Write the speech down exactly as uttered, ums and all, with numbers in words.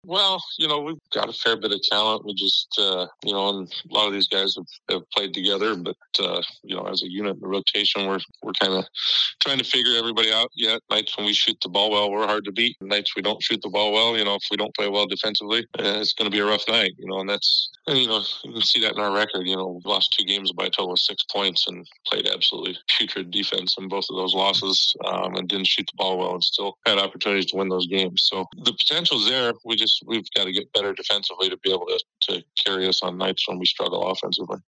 Well, you know, we've got a fair bit of talent. We just, uh, you know, and a lot of these guys have, have played together, but, uh, you know, as a unit in the rotation, we're, we're kind of trying to figure everybody out yet. Nights when we shoot the ball well, we're hard to beat. Nights we don't shoot the ball well, you know, if we don't play well defensively, uh, it's going to be a rough night, you know, and that's, and, you know, you can see that in our record. You know, we lost two games by a total of six points and played absolutely putrid defense in both of those losses, um, and didn't shoot the ball well and still had opportunities to win those games. So the potential's there. We just, we've got to get better defensively to be able to, to carry us on nights when we struggle offensively.